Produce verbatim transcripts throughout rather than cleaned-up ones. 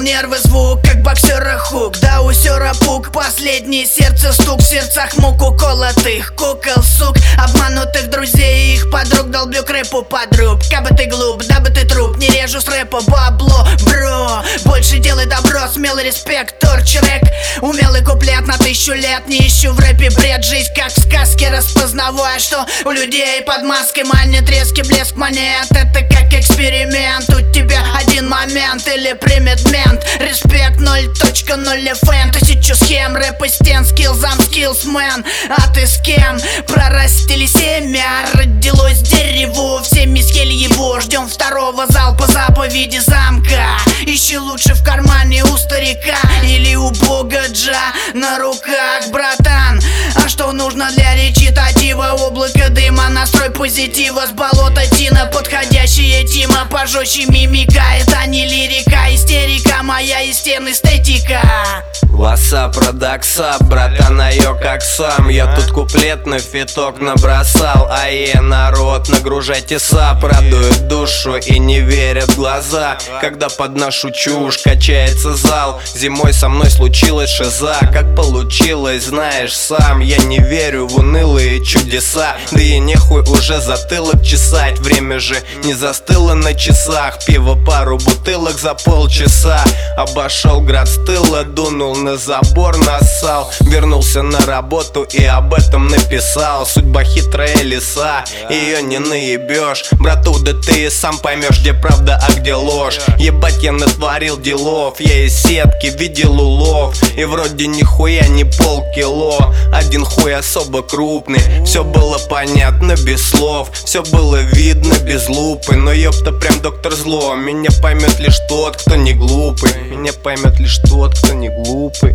нервы звук, как боксера хук, да усера пук. Последний сердце стук, в сердцах мук уколотых кукол, сук, обманутых друзей и их подруг. Долблю к рэпу подруб, кабы ты глуп, дабы ты труп. Не режу с рэпа бабло, бро. Больше делай добро, смелый респект, торчрек. Умелый куплет на тысячу лет. Не ищу в рэпе бред, жизнь как в сказке. Распознавая, что у людей под маской манит резкий блеск монет. Это как эксперимент, у тебя один момент или примет мент. Респект ноль точка ноль эф эм. Тысячу схем, рэп и стен, скиллз, ам скиллсмен. А ты с кем? Прорастили семя, родилось дерево, всеми съели его. Ждем второго залпа заповеди замка. Ищи лучше в кармане у старика или у бога Джа на руках, братан. А что нужно для речитатива? Облако дыма, настрой позитива. С болота тина, подходящая тима. Пожестче мимика, это не лирика. Истерика моя и стен эстетика. Васа продакса, братан, а я как сам. Я тут куплет на фиток набросал. А е, народ, нагружайте сап. Радует душу и не верят глаза, когда под нашу чушь качается зал. Зимой со мной случилась шиза. Как получилось, знаешь сам. Я не верю в унылые чудеса. Да и нехуй уже затылок чесать. Время же не застыло на часах. Пиво пару бутылок за полчаса. Обошел град с тыла, дунул на забор, нассал. Вернулся на работу и об этом написал. Судьба хитрая лиса, ее не наебешь. Брату, да ты и сам поймешь, где правда, а где ложь. Ебать, я натворил делов. Я из сетки видел улов. И вроде нихуя не полкило. Один хуй особо крупный. Все было понятно без слов. Все было видно без лупы. Но ёпта, прям доктор зло. Меня поймет лишь тот, кто не глупый. Меня поймет лишь тот, кто не глупый.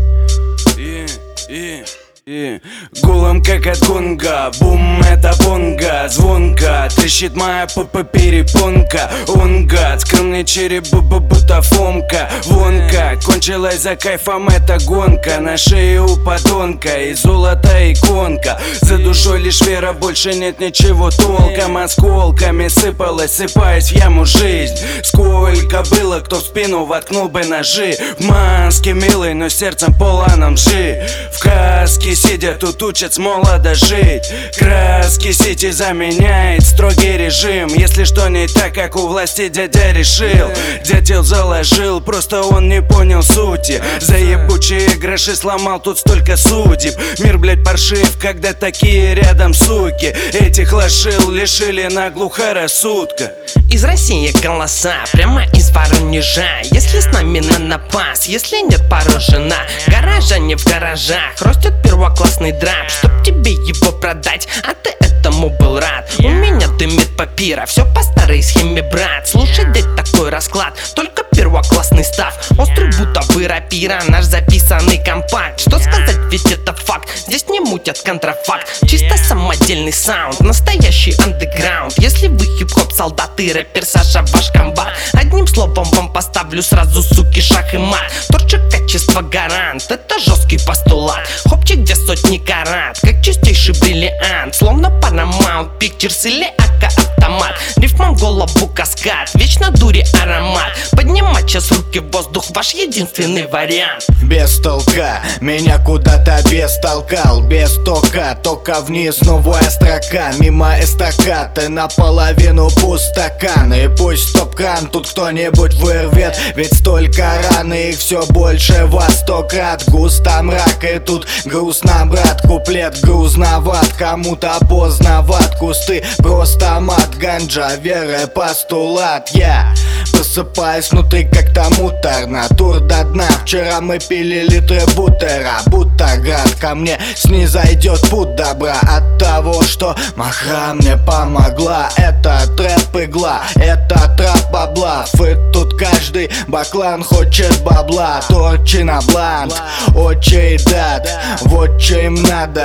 И, и, и. Гулом как от гонга, бум, это бонга. Звонка, трещит моя п-п-перепонка. Он гад, скромный череп, бу-бу-бута фомка. Вонка, кончилась за кайфом эта гонка. На шее у подонка и золотая иконка. За душой лишь вера, больше нет ничего толком. Осколками сыпалась, сыпаясь в яму жизнь. Сколько было, кто в спину воткнул бы ножи. В маске милый, но сердцем полоном жи. В каске сидя, тут учат с молода жить. Краски сети заменяет строгий режим. Если что не так, как у власти дядя решил. Дятел заложил, просто он не понял сути. За ебучие гроши сломал тут столько судеб. Мир, блять, паршив, когда такие рядом суки. Этих лошил лишили наглухо рассудка. Из России голоса, прямо из Воронежа. Если с нами на напас, если нет, поражена. Гаража не в гаражах, растет первоклассный драп. Чтоб тебе его продать, а ты этому был рад. У меня дымит папира, все по старой схеме, брат. Слушай, дать такой расклад, только первоклассный став. Острый будто бы рапира, наш записанный компакт. Что сказать, ведь это факт, здесь не мутят контрафакт. Чисто самодельный саунд, настоящий андеграунд. Если вы хип-хоп солдаты, рэпер Саша ваш комбат. Одним словом вам поставлю сразу, суки, шах и мат. Торчик качество гарант, это жесткий постулат. Хопчик, где сотни карат, как чистейший бриллиант. Словно Paramount Pictures или АК автомат. Рифмом голову каскад, вечно дури аромат. Поднимать сейчас руки в воздух, ваш единственный вариант. Без толка, меня куда-то бестолкал. Без тока, тока вниз, новая строка. Мимо эстакады, наполовину пустакан. И пусть стоп-кран тут кто-нибудь вырвет. Ведь столько раны, их все больше во сто крат. Густо мрак, и тут грустно, брат. Куплет грузноват, кому-то поздноват. Кусты просто мат, ганджа, вера, постулат. Я просыпаюсь внутри как-то муторно. Тур до дна, вчера мы пили литры бутера. Будто град ко мне снизойдет путь добра. От того, что махра мне помогла. Это трэп игла, это трап баблав. И тут каждый баклан хочет бабла. Торчина блант, очей дат, вот что им надо.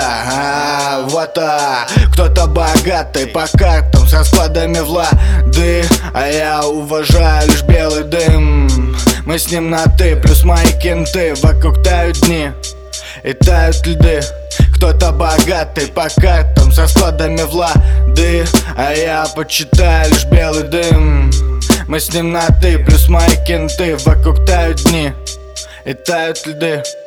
А, вот а, кто-то богатый по картам с раскладами влады. А я уважаю лишь белый дым. Мы с ним на ты, плюс мои кенты. Вокруг тают дни и тают льды. Кто-то богатый по картам с раскладами влады. А я почитаю лишь белый дым. Мы с ним на ты, плюс мои кенты. Вокруг тают дни и тают льды.